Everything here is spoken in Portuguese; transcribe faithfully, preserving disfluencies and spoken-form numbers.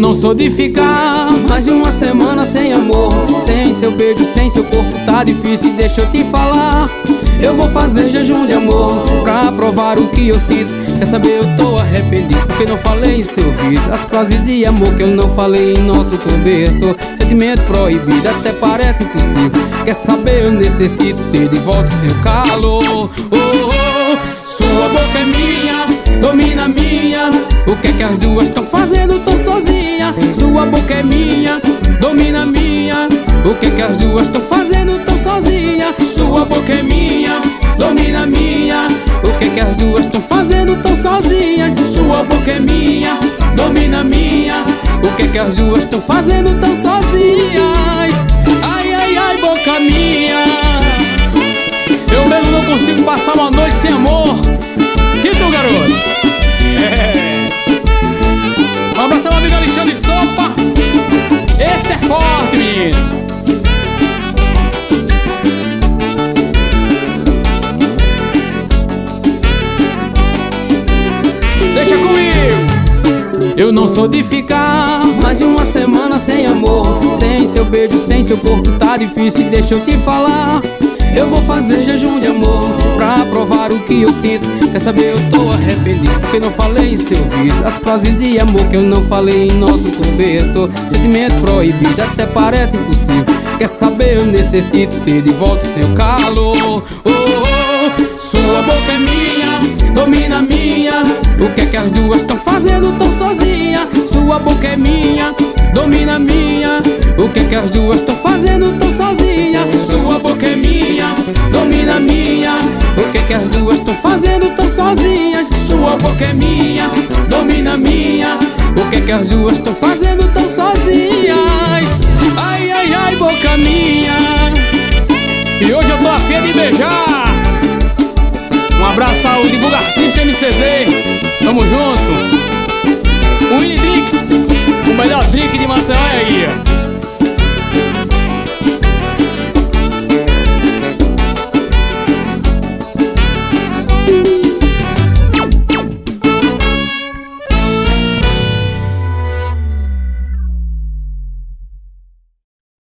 não sou de ficar mais de uma semana sem amor, sem seu beijo, sem seu corpo, tá difícil, deixa eu te falar. Eu vou fazer jejum de amor pra provar o que eu sinto. Quer saber, eu tô arrependido porque não falei em seu ouvido as frases de amor que eu não falei em nosso cobertor. Sentimento proibido, até parece impossível. Quer saber, eu necessito ter de volta o seu calor. Oh, oh, sua boca é minha, domina a minha. O que é que as duas estão fazendo tão sozinha? Sua boca é minha, domina a minha. O que é que as duas estão fazendo tão sozinha? Sua boca é minha, domina a minha. O que é que as duas estão fazendo tão sozinhas? Sua boca é minha, domina a minha. O que é que as duas estão fazendo tão sozinhas? Ai, ai, ai, boca minha. Eu mesmo não consigo passar uma noite sem amor. E tu, garoto? É. Um abraço ao amigo Alexandre Sopa. Esse é forte, menino. Deixa comigo. Eu não sou de ficar mais de uma semana sem amor, sem seu beijo, sem seu corpo, tá difícil, deixa eu te falar. Eu vou fazer jejum de amor pra provar o que eu sinto. Quer saber, eu tô arrependido porque não falei em seu ouvido as frases de amor que eu não falei em nosso cobertor. Sentimento proibido, até parece impossível. Quer saber, eu necessito ter de volta o seu calor. Oh, oh, sua boca é minha, domina a minha. O que é que as duas estão fazendo tão sozinha? Sua boca é minha, domina a minha. O que é que as duas estão fazendo tão sozinha? Sua boca é minha, domina a minha. O que é que as duas estão fazendo tão sozinhas? Sua boca é minha, domina a minha. O que é que as duas estão fazendo tão sozinhas? Ai, ai, ai, boca minha. E hoje eu tô afim de beijar. Um abraço ao Divulga Artista M C Z. Tamo junto. O Willy Drix, o melhor drink de Maceió é aí.